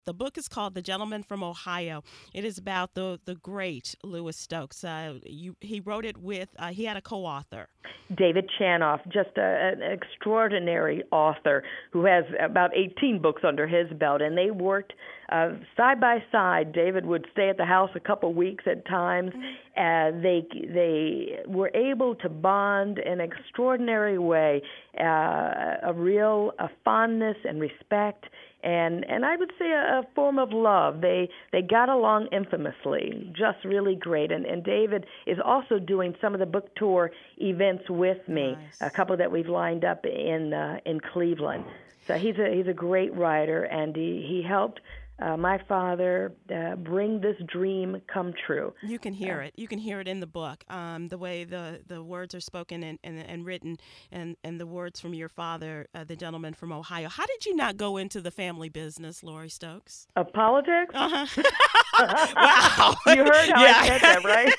The book is called The Gentleman from Ohio. It is about the great Louis Stokes. He wrote it with, he had a co author. David Chanoff, just an extraordinary author who has about 18 books under his belt, and they worked side by side. David would stay at the house a couple weeks at times. They were able to bond in an extraordinary way, a real fondness and respect. And I would say a form of love. They got along infamously, just really great. And David is also doing some of the book tour events with me, Nice. a couple that we've lined up in Cleveland. So he's a great writer, and he helped my father bring this dream come true. You can hear it. You can hear it in the book. The way the words are spoken and written, and the words from your father, the gentleman from Ohio. How did you not go into the family business, Lori Stokes? Of politics? Uh-huh. Wow. You heard how I said that, right?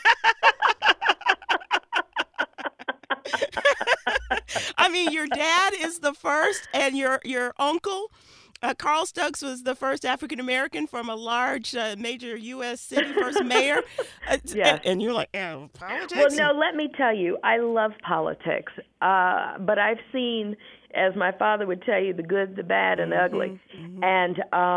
I mean, your dad is the first, and your uncle, Carl Stokes, was the first African American from a large major U.S. city, first mayor. Yes. And you're like, oh, politics? Well, no, let me tell you, I love politics, but I've seen, as my father would tell you, the good, the bad, and the ugly. And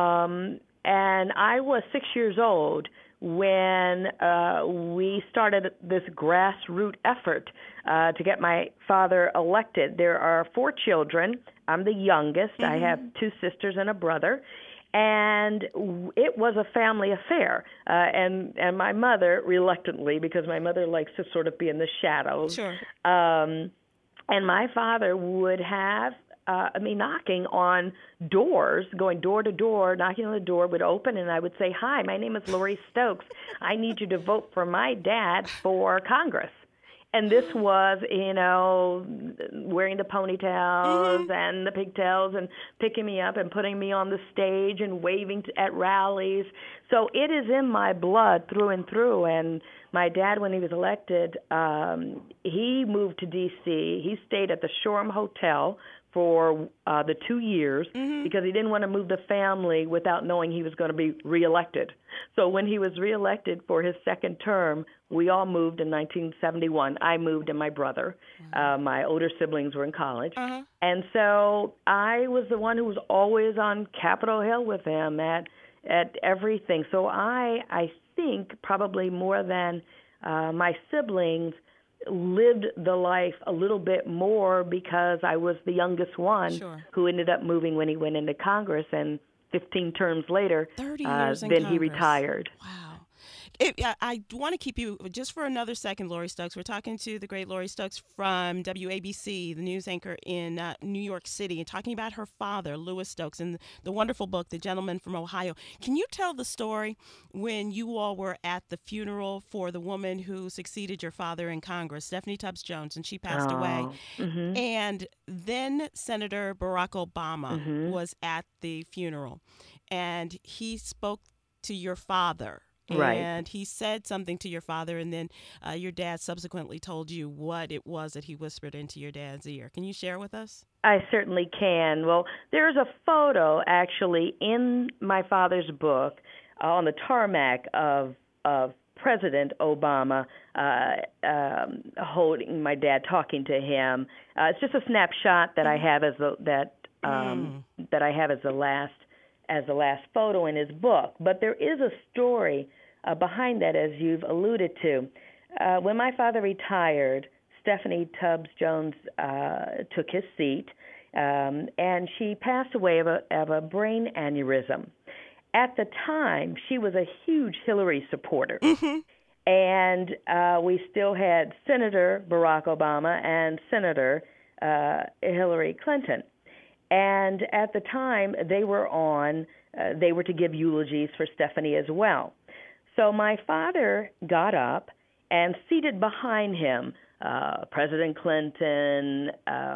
I was 6 years old when we started this grassroots effort to get my father elected. There are 4 children. I'm the youngest. I have 2 sisters and a brother. And it was a family affair. And my mother, reluctantly, because my mother likes to sort of be in the shadows. Sure. And my father would have me knocking on doors, going door to door, knocking on the door, would open, and I would say, "Hi, my name is Lori Stokes. I need you to vote for my dad for Congress." And this was, wearing the ponytails and the pigtails and picking me up and putting me on the stage and waving at rallies. So it is in my blood through and through. And my dad, when he was elected, he moved to D.C. He stayed at the Shoreham Hotel for the 2 years because he didn't want to move the family without knowing he was going to be reelected. So when he was reelected for his second term, we all moved in 1971. I moved and my brother. My older siblings were in college. And so I was the one who was always on Capitol Hill with him at everything. So I think probably more than my siblings lived the life a little bit more because I was the youngest one who ended up moving when he went into Congress, and 15 terms later, 30 years in then he Congress. retired. Wow. I want to keep you just for another second, Lori Stokes. We're talking to the great Lori Stokes from WABC, the news anchor in New York City, and talking about her father, Louis Stokes, and the wonderful book, The Gentleman from Ohio. Can you tell the story when you all were at the funeral for the woman who succeeded your father in Congress, Stephanie Tubbs Jones, and she passed away? And then Senator Barack Obama was at the funeral, and he spoke to your father. Right. And he said something to your father, and then your dad subsequently told you what it was that he whispered into your dad's ear. Can you share with us? I certainly can. Well, there's a photo actually in my father's book on the tarmac of President Obama holding my dad, talking to him. It's just a snapshot that I have as that I have as the last photo in his book. But there is a story behind that, as you've alluded to. When my father retired, Stephanie Tubbs Jones took his seat, and she passed away of a brain aneurysm. At the time, she was a huge Hillary supporter. And we still had Senator Barack Obama and Senator Hillary Clinton. And at the time, they were to give eulogies for Stephanie as well. So my father got up and seated behind him President Clinton,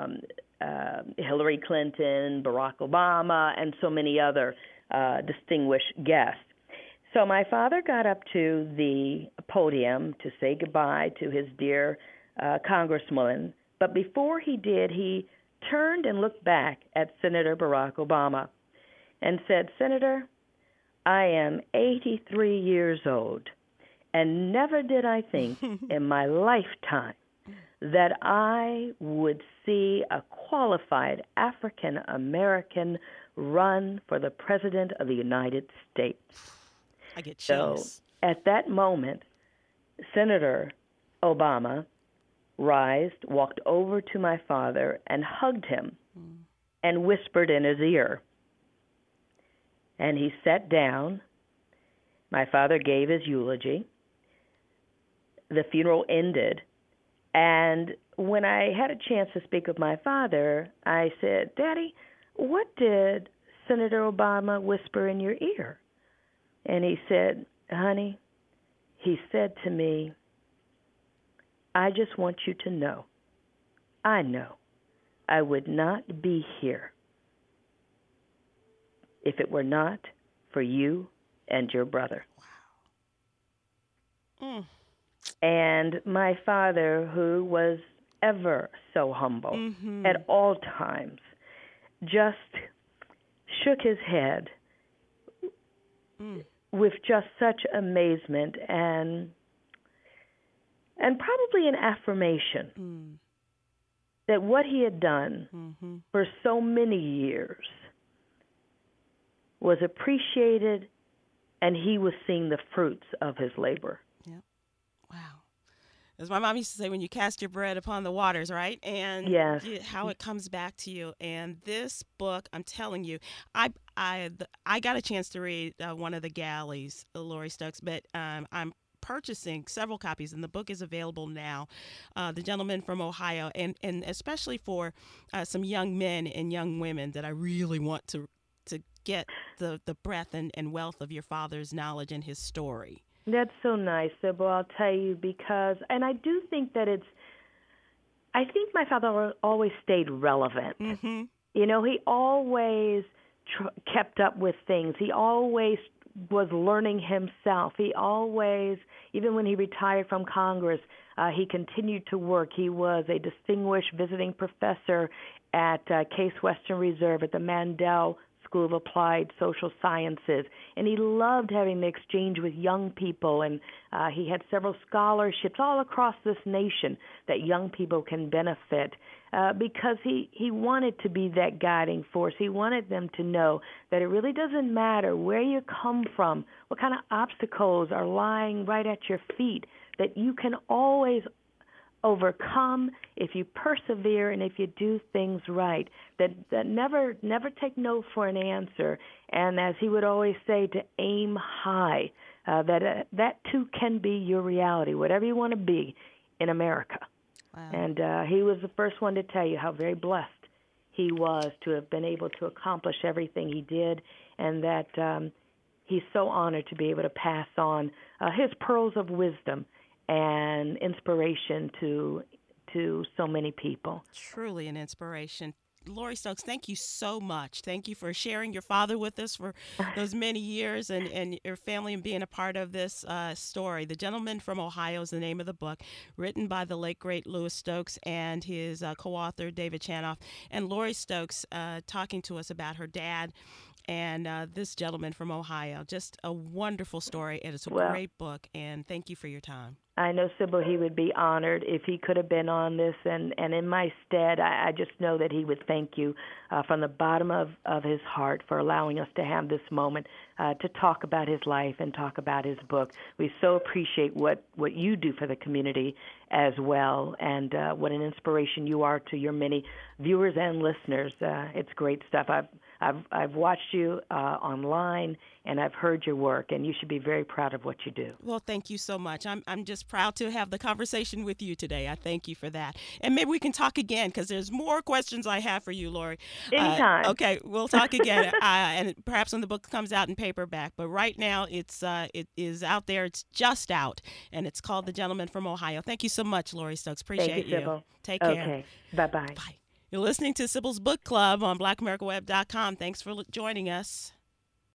Hillary Clinton, Barack Obama, and so many other distinguished guests. So my father got up to the podium to say goodbye to his dear congresswoman. But before he did, he turned and looked back at Senator Barack Obama and said, "Senator, I am 83 years old, and never did I think in my lifetime that I would see a qualified African American run for the President of the United States. I get So chills. at that moment, Senator Obama rised, walked over to my father, and hugged him and whispered in his ear. And he sat down. My father gave his eulogy. The funeral ended. And when I had a chance to speak with my father, I said, Daddy, what did Senator Obama whisper in your ear? And he said, honey, he said to me, I just want you to know, I know I would not be here if it were not for you and your brother. Mm. And my father, who was ever so humble at all times, just shook his head with just such amazement and probably an affirmation that what he had done for so many years was appreciated, and he was seeing the fruits of his labor. Yep. Wow. As my mom used to say, when you cast your bread upon the waters, right? And Yes. how it comes back to you. And this book, I'm telling you, I got a chance to read one of the galleys, Lori Stokes, but I'm purchasing several copies, and the book is available now. The Gentleman from Ohio, and especially for some young men and young women that I really want to get the breadth and wealth of your father's knowledge and his story. That's so nice, Sybil, I'll tell you, because, and I do think that I think my father always stayed relevant. You know, he always kept up with things. He always was learning himself. He always, even when he retired from Congress, he continued to work. He was a distinguished visiting professor at Case Western Reserve at the Mandel School of Applied Social Sciences, and he loved having the exchange with young people, and he had several scholarships all across this nation that young people can benefit because he wanted to be that guiding force. He wanted them to know that it really doesn't matter where you come from, what kind of obstacles are lying right at your feet, that you can always overcome if you persevere and if you do things right, that never take no for an answer, and as he would always say, to aim high, that too can be your reality, whatever you want to be in America. Wow. And he was the first one to tell you how very blessed he was to have been able to accomplish everything he did, and that he's so honored to be able to pass on his pearls of wisdom and inspiration to so many people. Truly an inspiration. Lori Stokes, thank you so much. Thank you for sharing your father with us for those many years, and your family, and being a part of this story. The Gentleman from Ohio is the name of the book, written by the late, great Louis Stokes and his co-author, David Chanoff. And Lori Stokes talking to us about her dad and this Gentleman from Ohio. Just a wonderful story, and it's a great book, and thank you for your time. I know, Sybil, he would be honored if he could have been on this, and in my stead, I just know that he would thank you from the bottom of his heart for allowing us to have this moment to talk about his life and talk about his book. We so appreciate what you do for the community as well, and what an inspiration you are to your many viewers and listeners. It's great stuff. I've watched you online, and I've heard your work, and you should be very proud of what you do. Well, thank you so much. I'm just proud to have the conversation with you today. I thank you for that. And maybe we can talk again, because there's more questions I have for you, Lori. Anytime. Okay, we'll talk again, and perhaps when the book comes out in paperback. But right now, it is out there. It's just out, and it's called The Gentleman from Ohio. Thank you so much, Lori Stokes. Appreciate Thank you, Sybil. Take care. Okay. Bye-bye. Bye. You're listening to Sybil's Book Club on BlackAmericaWeb.com. Thanks for joining us.